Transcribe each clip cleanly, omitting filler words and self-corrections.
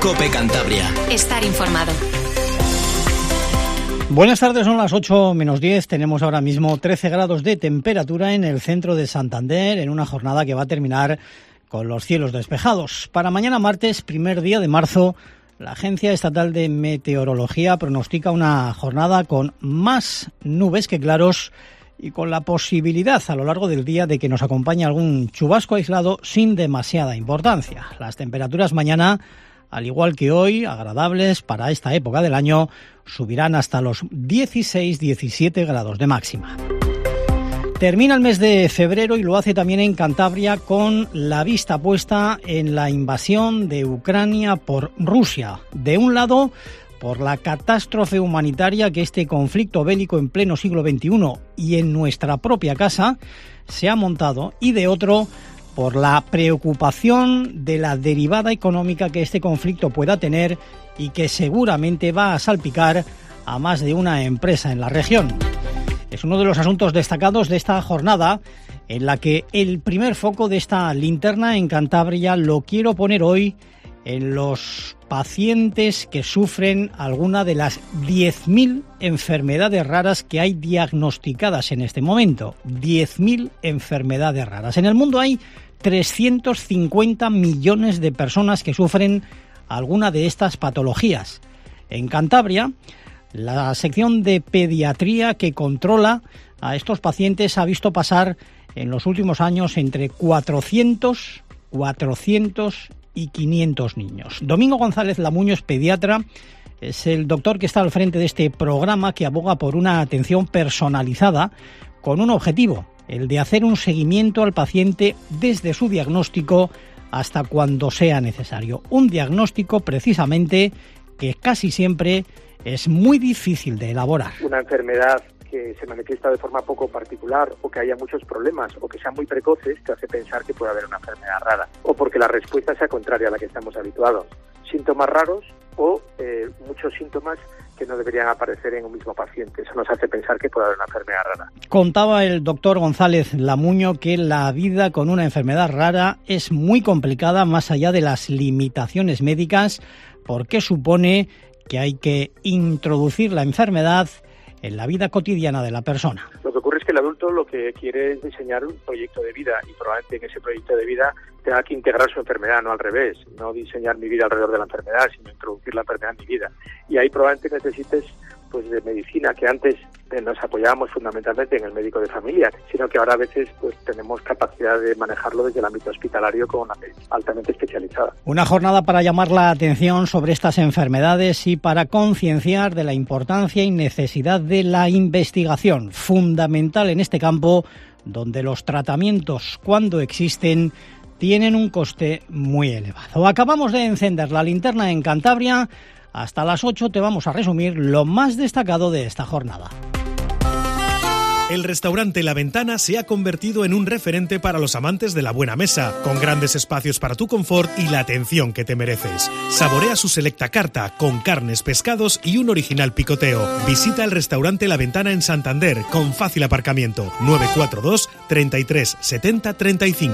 COPE Cantabria. Estar informado. Buenas tardes, son las 8 menos 10. Tenemos ahora mismo 13 grados de temperatura en el centro de Santander, en una jornada que va a terminar con los cielos despejados. Para mañana martes, primer día de marzo, la Agencia Estatal de Meteorología pronostica una jornada con más nubes que claros y con la posibilidad a lo largo del día de que nos acompañe algún chubasco aislado sin demasiada importancia. Las temperaturas mañana, al igual que hoy, agradables para esta época del año, subirán hasta los 16-17 grados de máxima. Termina el mes de febrero y lo hace también en Cantabria con la vista puesta en la invasión de Ucrania por Rusia. De un lado, por la catástrofe humanitaria que este conflicto bélico en pleno siglo XXI y en nuestra propia casa se ha montado, y de otro, por la preocupación de la derivada económica que este conflicto pueda tener y que seguramente va a salpicar a más de una empresa en la región. Es uno de los asuntos destacados de esta jornada, en la que el primer foco de esta linterna en Cantabria lo quiero poner hoy en los pacientes que sufren alguna de las 10.000 enfermedades raras que hay diagnosticadas en este momento. 10.000 enfermedades raras. En el mundo hay 350 millones de personas que sufren alguna de estas patologías. En Cantabria, la sección de pediatría que controla a estos pacientes ha visto pasar en los últimos años entre 400 y 500 niños. Domingo González Lamuño es pediatra, es el doctor que está al frente de este programa que aboga por una atención personalizada con un objetivo, el de hacer un seguimiento al paciente desde su diagnóstico hasta cuando sea necesario. Un diagnóstico precisamente que casi siempre es muy difícil de elaborar. Una enfermedad que se manifiesta de forma poco particular o que haya muchos problemas o que sean muy precoces te hace pensar que puede haber una enfermedad rara o porque la respuesta sea contraria a la que estamos habituados. Síntomas raros o muchos síntomas que no deberían aparecer en un mismo paciente. Eso nos hace pensar que puede haber una enfermedad rara. Contaba el doctor González Lamuño que la vida con una enfermedad rara es muy complicada más allá de las limitaciones médicas, porque supone que hay que introducir la enfermedad en la vida cotidiana de la persona. Lo que ocurre es que el adulto lo que quiere es diseñar un proyecto de vida y probablemente en ese proyecto de vida tenga que integrar su enfermedad, no al revés, no diseñar mi vida alrededor de la enfermedad, sino introducir la enfermedad en mi vida. Y ahí probablemente necesites pues de medicina, que antes nos apoyábamos fundamentalmente en el médico de familia, sino que ahora a veces pues tenemos capacidad de manejarlo desde el ámbito hospitalario con una medicina altamente especializada. Una jornada para llamar la atención sobre estas enfermedades y para concienciar de la importancia y necesidad de la investigación, fundamental en este campo donde los tratamientos, cuando existen, tienen un coste muy elevado. Acabamos de encender la linterna en Cantabria. Hasta las 8 te vamos a resumir lo más destacado de esta jornada. El restaurante La Ventana se ha convertido en un referente para los amantes de la buena mesa, con grandes espacios para tu confort y la atención que te mereces. Saborea su selecta carta, con carnes, pescados y un original picoteo. Visita el restaurante La Ventana en Santander, con fácil aparcamiento. 942 33 70 35.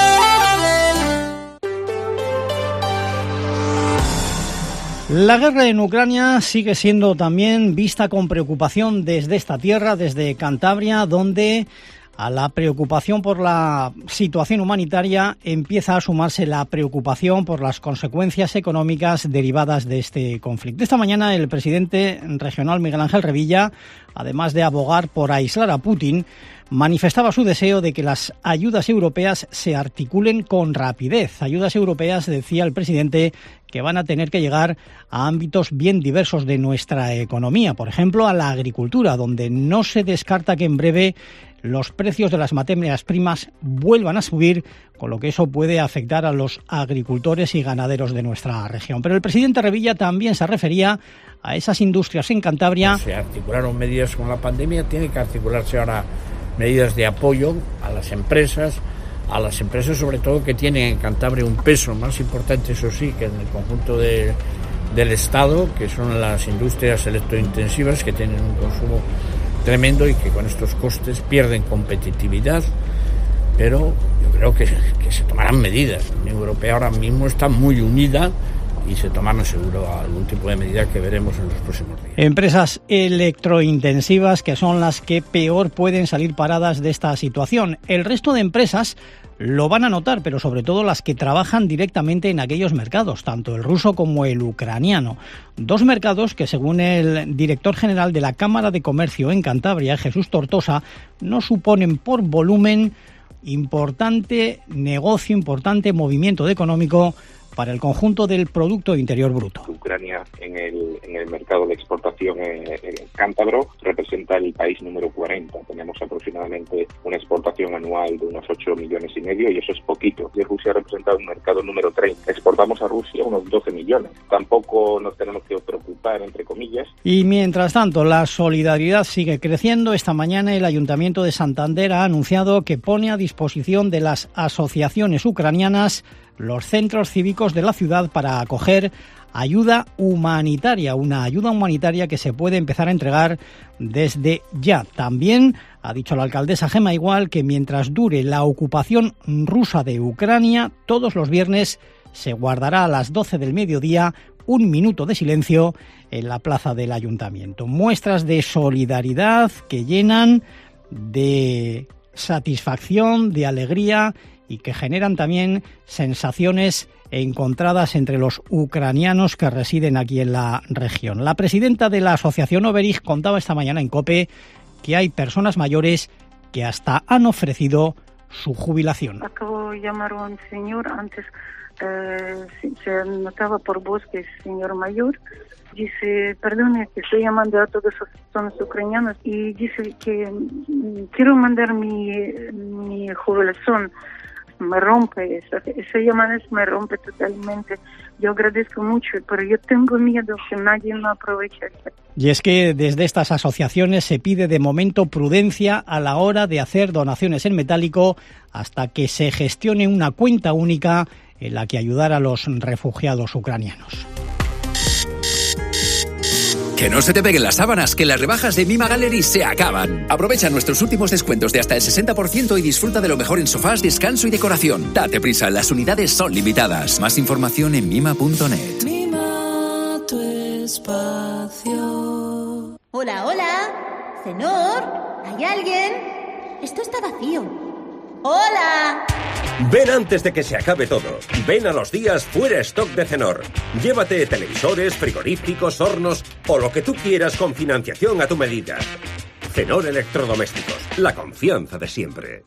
La guerra en Ucrania sigue siendo también vista con preocupación desde esta tierra, desde Cantabria, donde a la preocupación por la situación humanitaria empieza a sumarse la preocupación por las consecuencias económicas derivadas de este conflicto. Esta mañana el presidente regional Miguel Ángel Revilla, además de abogar por aislar a Putin, manifestaba su deseo de que las ayudas europeas se articulen con rapidez. Ayudas europeas, decía el presidente, que van a tener que llegar a ámbitos bien diversos de nuestra economía. Por ejemplo, a la agricultura, donde no se descarta que en breve los precios de las materias primas vuelvan a subir, con lo que eso puede afectar a los agricultores y ganaderos de nuestra región. Pero el presidente Revilla también se refería a esas industrias en Cantabria. Se articularon medidas con la pandemia, tiene que articularse ahora medidas de apoyo a las empresas sobre todo que tienen en Cantabria un peso más importante, eso sí, que en el conjunto del Estado, que son las industrias electrointensivas, que tienen un consumo tremendo y que con estos costes pierden competitividad, pero yo creo que se tomarán medidas. La Unión Europea ahora mismo está muy unida y se tomaron seguro algún tipo de medida que veremos en los próximos días. Empresas electrointensivas que son las que peor pueden salir paradas de esta situación. El resto de empresas lo van a notar, pero sobre todo las que trabajan directamente en aquellos mercados, tanto el ruso como el ucraniano. Dos mercados que, según el director general de la Cámara de Comercio en Cantabria, Jesús Tortosa, no suponen por volumen importante negocio, importante movimiento económico para el conjunto del Producto Interior Bruto. Ucrania en el mercado de exportación cántabro representa el país número 40. Tenemos aproximadamente una exportación anual de unos 8,5 millones y eso es poquito. Y Rusia representa un mercado número 30. Exportamos a Rusia unos 12 millones. Tampoco nos tenemos que preocupar, entre comillas. Y mientras tanto, la solidaridad sigue creciendo. Esta mañana el Ayuntamiento de Santander ha anunciado que pone a disposición de las asociaciones ucranianas los centros cívicos de la ciudad para acoger ayuda humanitaria, una ayuda humanitaria que se puede empezar a entregar desde ya. También ha dicho la alcaldesa Gemma Igual que mientras dure la ocupación rusa de Ucrania, todos los viernes se guardará a las 12 del mediodía un minuto de silencio en la plaza del ayuntamiento. Muestras de solidaridad que llenan de satisfacción, de alegría y que generan también sensaciones encontradas entre los ucranianos que residen aquí en la región. La presidenta de la asociación Oberich contaba esta mañana en COPE que hay personas mayores que hasta han ofrecido su jubilación. Acabo de llamar a un señor antes, se notaba por voz que es señor mayor. Dice, perdone, que estoy llamando a todos los personas ucranianos y dice que quiero mandar mi jubilación. Me rompe, esa llamada me rompe totalmente. Yo agradezco mucho, pero yo tengo miedo que nadie me aproveche. Y es que desde estas asociaciones se pide de momento prudencia a la hora de hacer donaciones en metálico hasta que se gestione una cuenta única en la que ayudar a los refugiados ucranianos. Que no se te peguen las sábanas, que las rebajas de Mima Gallery se acaban. Aprovecha nuestros últimos descuentos de hasta el 60% y disfruta de lo mejor en sofás, descanso y decoración. Date prisa, las unidades son limitadas. Más información en mima.net. Mima, tu espacio. Hola, hola. Zenor, ¿hay alguien? Esto está vacío. ¡Hola! Ven antes de que se acabe todo. Ven a los días fuera stock de Zenor. Llévate televisores, frigoríficos, hornos o lo que tú quieras con financiación a tu medida. Zenor Electrodomésticos, la confianza de siempre.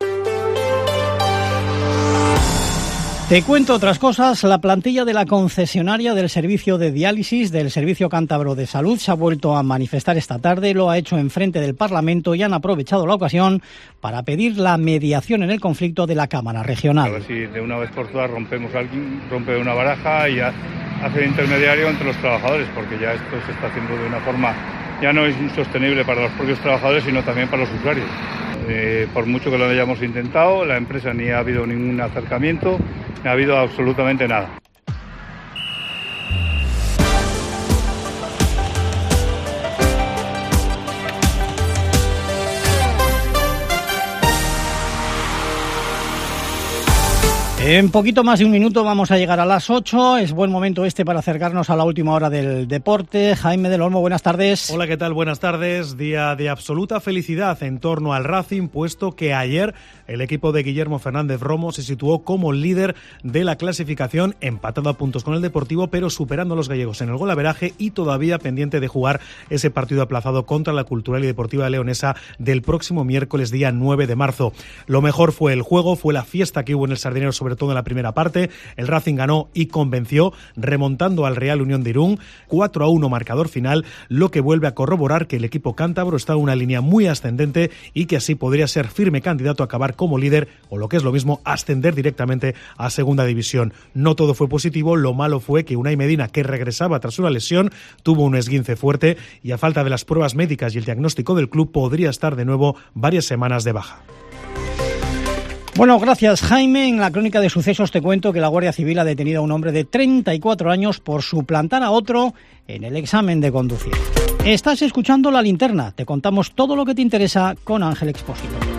Te cuento otras cosas. La plantilla de la concesionaria del servicio de diálisis del Servicio Cántabro de Salud se ha vuelto a manifestar esta tarde. Lo ha hecho en frente del Parlamento y han aprovechado la ocasión para pedir la mediación en el conflicto de la Cámara Regional. A ver si de una vez por todas rompe una baraja y hace intermediario entre los trabajadores, porque ya esto se está haciendo de una forma, ya no es insostenible para los propios trabajadores, sino también para los usuarios. Por mucho que lo hayamos intentado, la empresa ni ha habido ningún acercamiento, ni ha habido absolutamente nada. En poquito más de un minuto vamos a llegar a las 8. Es buen momento para acercarnos a la última hora del deporte. Jaime del Olmo, buenas tardes. Hola, ¿qué tal? Buenas tardes. Día de absoluta felicidad en torno al Racing, puesto que ayer el equipo de Guillermo Fernández Romo se situó como líder de la clasificación, empatado a puntos con el Deportivo, pero superando a los gallegos en el golaveraje y todavía pendiente de jugar ese partido aplazado contra la Cultural y Deportiva Leonesa del próximo miércoles, día 9 de marzo. Lo mejor fue el juego, fue la fiesta que hubo en el Sardinero, sobre todo en la primera parte. El Racing ganó y convenció, remontando al Real Unión de Irún, 4-1 marcador final, lo que vuelve a corroborar que el equipo cántabro está en una línea muy ascendente y que así podría ser firme candidato a acabar como líder, o lo que es lo mismo, ascender directamente a segunda división. No todo fue positivo, lo malo fue que Unai Medina, que regresaba tras una lesión, tuvo un esguince fuerte y a falta de las pruebas médicas y el diagnóstico del club podría estar de nuevo varias semanas de baja. Bueno, gracias, Jaime. En la crónica de sucesos te cuento que la Guardia Civil ha detenido a un hombre de 34 años por suplantar a otro en el examen de conducir. Estás escuchando La Linterna. Te contamos todo lo que te interesa con Ángel Expósito.